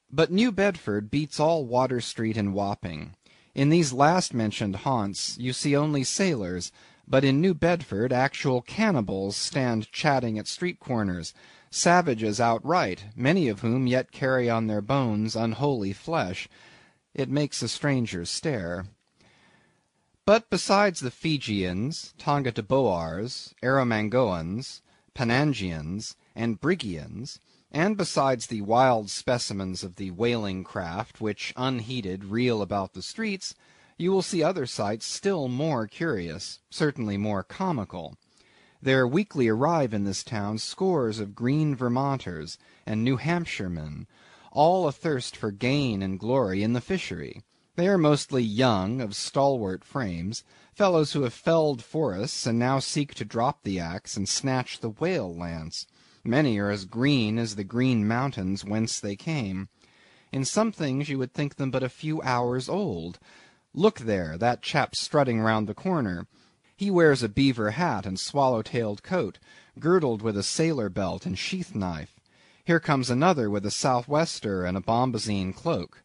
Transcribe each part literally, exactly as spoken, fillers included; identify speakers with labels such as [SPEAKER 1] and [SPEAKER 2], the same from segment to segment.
[SPEAKER 1] But New Bedford beats all Water Street and Wapping. In these last mentioned haunts you see only sailors, but in New Bedford actual cannibals stand chatting at street corners, savages outright, many of whom yet carry on their bones unholy flesh. It makes a stranger stare. But besides the Fijians, Tonga-Tabouars, Erromangoans, Panangians, and Brigians, and besides the wild specimens of the whaling craft which, unheeded, reel about the streets, you will see other sights still more curious, certainly more comical. There weekly arrive in this town scores of green Vermonters and New Hampshiremen, all athirst for gain and glory in the fishery. They are mostly young, of stalwart frames, fellows who have felled forests and now seek to drop the axe and snatch the whale lance. Many are as green as the green mountains whence they came. In some things you would think them but a few hours old. Look there, that chap strutting round the corner. He wears a beaver hat and swallow-tailed coat, girdled with a sailor belt and sheath knife. Here comes another with a sou'wester and a bombazine cloak.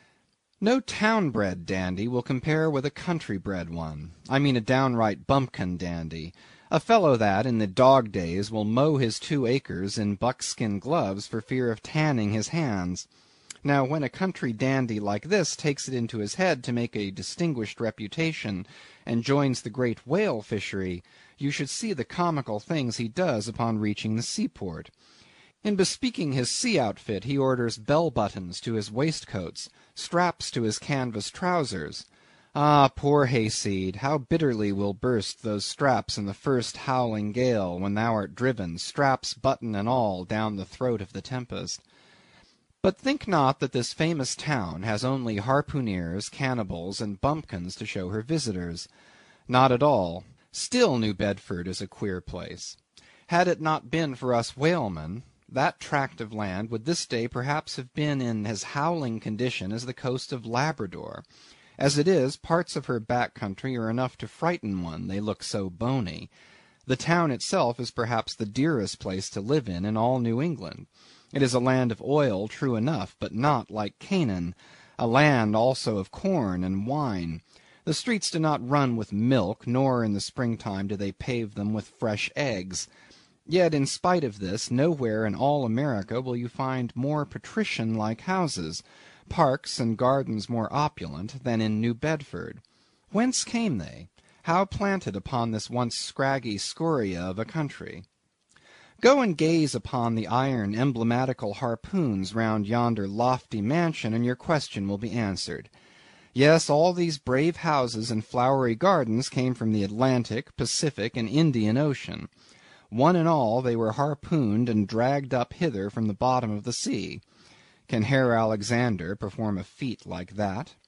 [SPEAKER 1] No town-bred dandy will compare with a country-bred one. I mean a downright bumpkin dandy. A fellow that, in the dog days, will mow his two acres in buckskin gloves for fear of tanning his hands. Now, when a country dandy like this takes it into his head to make a distinguished reputation, and joins the great whale fishery, you should see the comical things he does upon reaching the seaport. In bespeaking his sea outfit he orders bell-buttons to his waistcoats, straps to his canvas trousers. Ah, poor hayseed, how bitterly will burst those straps in the first howling gale, when thou art driven, straps, button, and all, down the throat of the tempest. But think not that this famous town has only harpooneers, cannibals, and bumpkins to show her visitors. Not at all. Still New Bedford is a queer place. Had it not been for us whalemen, that tract of land would this day perhaps have been in as howling condition as the coast of Labrador. As it is, parts of her back country are enough to frighten one, they look so bony. The town itself is perhaps the dearest place to live in in all New England. It is a land of oil, true enough, but not like Canaan, a land also of corn and wine. The streets do not run with milk, nor in the springtime do they pave them with fresh eggs. Yet, in spite of this, nowhere in all America will you find more patrician-like houses, parks and gardens more opulent, than in New Bedford. Whence came they? How planted upon this once scraggy scoria of a country? Go and gaze upon the iron emblematical harpoons round yonder lofty mansion, and your question will be answered. Yes, all these brave houses and flowery gardens came from the Atlantic, Pacific, and Indian Ocean. One and all they were harpooned and dragged up hither from the bottom of the sea. Can Herr Alexander perform a feat like that?